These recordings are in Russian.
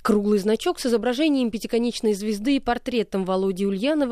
Круглый значок с изображением пятиконечной звезды и портретом Володи Ульянова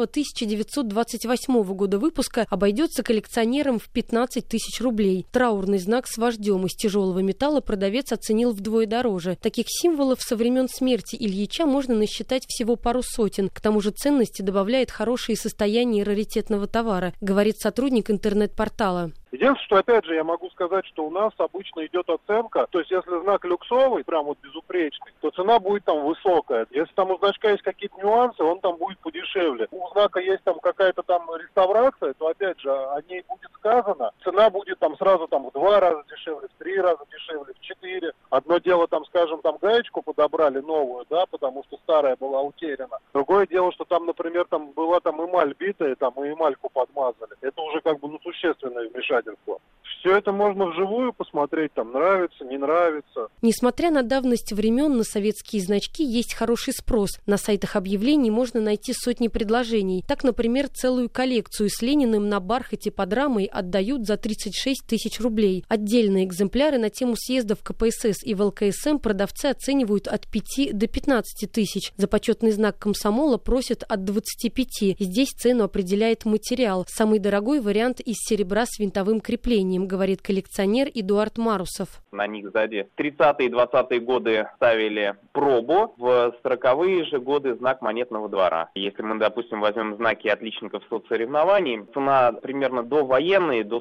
1928 года выпуска обойдется коллекционерам в 15 тысяч рублей. Траурный знак с вождем из тяжелого металла продавец оценил вдвое дороже. Таких символов со времен смерти Ильича можно насчитать всего пару сотен. К тому же ценности добавляет хорошее состояние раритетного товара, говорит сотрудник интернет-портала. Единственное, что, опять же, я могу сказать, что у нас обычно идет оценка, то есть если знак люксовый, прям вот безупречный, то цена будет там высокая. Если там у значка есть какие-то нюансы, он там будет подешевле. У знака есть там какая-то там реставрация, то, опять же, о ней будет сказано. Цена будет там сразу там в 2 раза дешевле, в 3 раза дешевле, в 4. Одно дело там, скажем, там гаечку подобрали новую, да, потому что старая была утеряна. Другое дело, что там, например, там была там эмаль битая, там и эмальку подмазали. Это уже как бы, существенное вмешательство. Все это можно вживую посмотреть, там нравится, не нравится. Несмотря на давность времен, на советские значки есть хороший спрос. На сайтах объявлений можно найти сотни предложений. Так, например, целую коллекцию с Лениным на бархате под рамой отдают за 36 тысяч рублей. Отдельные экземпляры на тему съездов КПСС и ВЛКСМ продавцы оценивают от 5 до 15 тысяч. За почетный знак комсомола просят от 25. Здесь цену определяет материал. Самый дорогой вариант из серебра с винтовым креплением, говорит коллекционер Эдуард Марусов. На них сзади 30-е и 20-е годы ставили пробу, в 40-е же годы знак монетного двора. Если мы, допустим, возьмем знаки отличников соцсоревнований, цена примерно довоенные, до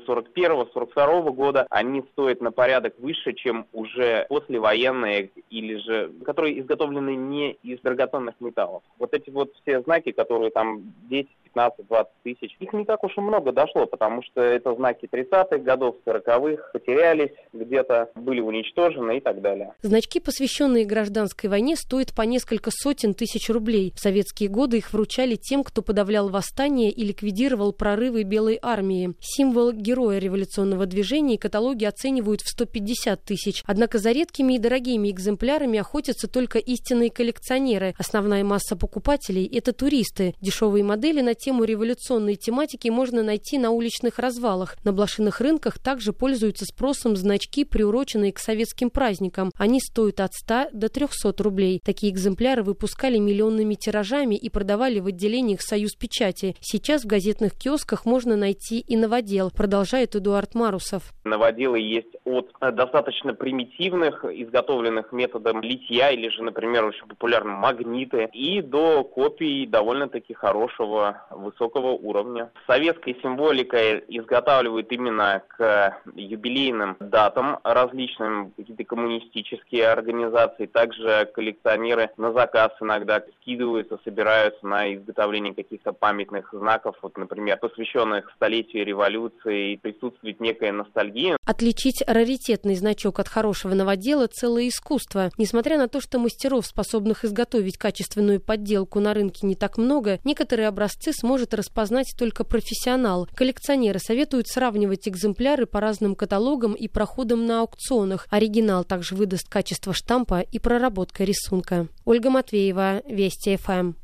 41-42 года, они стоят на порядок выше, чем уже послевоенные, или же, которые изготовлены не из драгоценных металлов. Вот эти вот все знаки, которые там 10, 15, 20 тысяч, их не так уж и много дошло, потому что это знаки 30-х годов, 40-х, потерялись где-то, были уничтожены и так далее. Значки, посвященные гражданской войне, стоят по несколько сотен тысяч рублей. В советские годы их вручали тем, кто подавлял восстание и ликвидировал прорывы Белой армии. Символ героя революционного движения каталоги оценивают в 150 тысяч. Однако за редкими и дорогими экземплярами охотятся только истинные коллекционеры. Основная масса покупателей – это туристы. Дешевые модели на тему революционной тематики можно найти на уличных развалах. На блошиных рынках также пользуются спросом значки, приуроченные к советским праздникам. Они стоят от 100 до 300 рублей. Такие экземпляры выпускали миллионными тиражами и продавали в отделениях «Союз печати». Сейчас в газетных киосках можно найти и новодел, продолжает Эдуард Марусов. Новоделы есть от достаточно примитивных, изготовленных методом литья, или же, например, очень популярны магниты, и до копий довольно-таки хорошего, высокого уровня. Советская символика изготавливают именно к юбилейным датам различным, какие-то коммунистические организации, также коллекционеры на заказ иногда скидываются, собираются на изготовление каких-то памятных знаков, вот, например, посвященных столетию революции, и присутствует некая ностальгия. Отличить раритетный значок от хорошего новодела – целое искусство. Несмотря на то, что мастеров, способных изготовить качественную подделку, на рынке не так много, некоторые образцы сможет распознать только профессионал. Коллекционеры советуют сравнивать экземпляры по разным каталогам и проходам на аукционах. Оригинал также выдаст качество штампа и проработка рисунка. Ольга Матвеева, Вести ФМ.